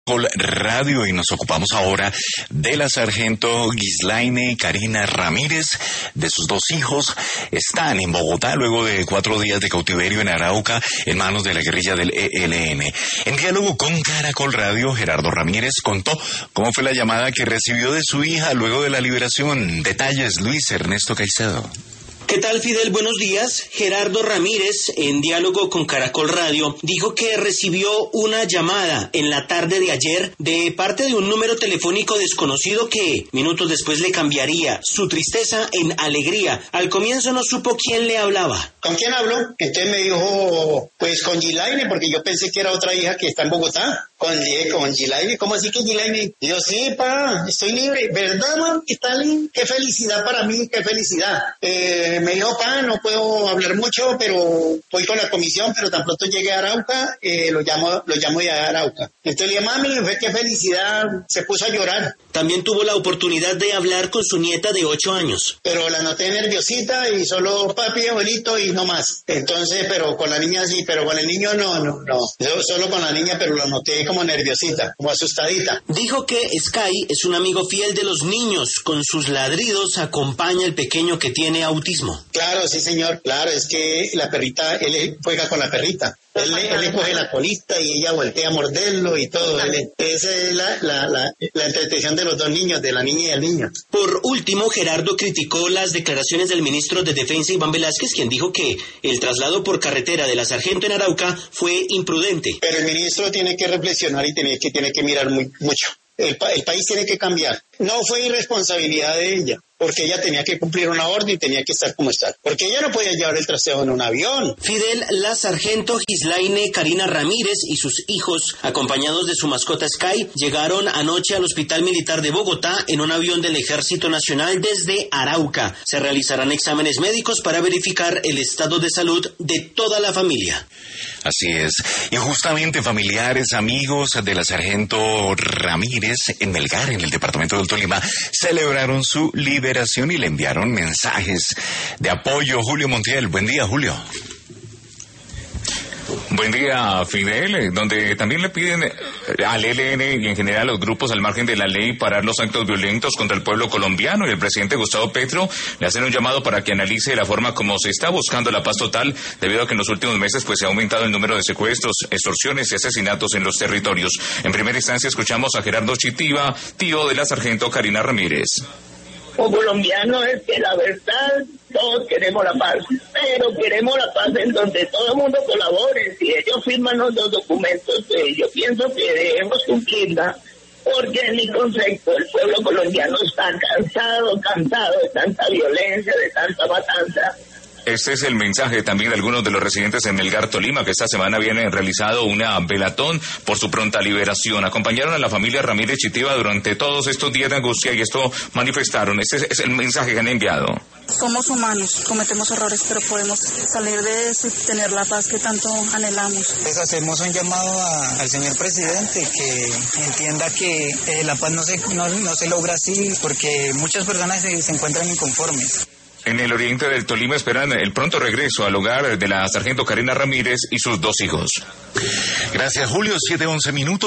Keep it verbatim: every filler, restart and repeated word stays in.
Radio y nos ocupamos ahora de la sargento Ghislaine Karina Ramírez, de sus dos hijos. Están en Bogotá luego de cuatro días de cautiverio en Arauca en manos de la guerrilla del E L N. En diálogo con Caracol Radio, Gerardo Ramírez contó cómo fue la llamada que recibió de su hija luego de la liberación. Detalles, Luis Ernesto Caicedo. ¿Qué tal, Fidel? Buenos días. Gerardo Ramírez, en diálogo con Caracol Radio, dijo que recibió una llamada en la tarde de ayer de parte de un número telefónico desconocido que minutos después le cambiaría su tristeza en alegría. Al comienzo no supo quién le hablaba. ¿Con quién hablo? Entonces me dijo, pues con Ghislaine, porque yo pensé que era otra hija que está en Bogotá. Con, con Ghislaine, ¿cómo así que Ghislaine? Y yo, sí, pa, estoy libre. ¿Verdad, man? ¿Qué tal? Qué felicidad para mí, qué felicidad. Eh, me dijo, pa, no puedo hablar mucho, pero voy con la comisión, pero tan pronto llegue a Arauca, eh, lo llamo lo llamo de Arauca. Entonces le dije, mami, qué felicidad, se puso a llorar. También tuvo la oportunidad de hablar con su nieta de ocho años. Pero la noté nerviosita y solo papi, abuelito y no más. Entonces, pero con la niña sí, pero con el niño no, no, no. Yo solo con la niña, pero lo noté como nerviosita, como asustadita. Dijo que Sky es un amigo fiel de los niños. Con sus ladridos acompaña al pequeño que tiene autismo. Claro, sí, señor. Claro, es que la perrita, él juega con la perrita. Él, él le coge la colita y ella voltea a morderlo y todo. Él, esa es la, la, la, la entretención de los dos niños, de la niña y el niño. Por último, Gerardo criticó las declaraciones del ministro de Defensa, Iván Velázquez, quien dijo que el traslado por carretera de la sargento en Arauca fue imprudente. Pero el ministro tiene que reflexionar y tiene que, tiene que mirar muy, mucho. El, el país tiene que cambiar. No fue irresponsabilidad de ella, porque ella tenía que cumplir una orden y tenía que estar como está. Porque ella no podía llevar el traseo en un avión. Fidel, la sargento Ghislaine Karina Ramírez y sus hijos, acompañados de su mascota Sky, llegaron anoche al Hospital Militar de Bogotá en un avión del Ejército Nacional desde Arauca. Se realizarán exámenes médicos para verificar el estado de salud de toda la familia. Así es. Y justamente familiares, amigos de la sargento Ramírez en Melgar, en el departamento del Tolima, celebraron su liberación y le enviaron mensajes de apoyo. Julio Montiel, buen día, Julio. Buen día, Fidel, donde también le piden al E L N y en general a los grupos al margen de la ley parar los actos violentos contra el pueblo colombiano, y el presidente Gustavo Petro le hacen un llamado para que analice la forma como se está buscando la paz total, debido a que en los últimos meses pues se ha aumentado el número de secuestros, extorsiones y asesinatos en los territorios. En primera instancia escuchamos a Gerardo Chitiva, tío de la sargento Karina Ramírez. Como colombiano es que la verdad todos queremos la paz, pero queremos la paz en donde todo el mundo colabore. Si ellos firman los dos documentos, pues yo pienso que debemos cumplirla, porque en mi concepto el pueblo colombiano está cansado, cansado de tanta violencia, de tanta matanza. Este es el mensaje también de algunos de los residentes en Melgar, Tolima, que esta semana vienen realizado una velatón por su pronta liberación. Acompañaron a la familia Ramírez Chitiva durante todos estos días de angustia y esto manifestaron. Este es el mensaje que han enviado. Somos humanos, cometemos errores, pero podemos salir de eso y tener la paz que tanto anhelamos. Pues hacemos un llamado a, al señor presidente que entienda que eh, la paz no se, no, no se logra así, porque muchas personas se, se encuentran inconformes. En el oriente del Tolima esperan el pronto regreso al hogar de la sargento Karina Ramírez y sus dos hijos. Gracias, Julio. siete once minutos.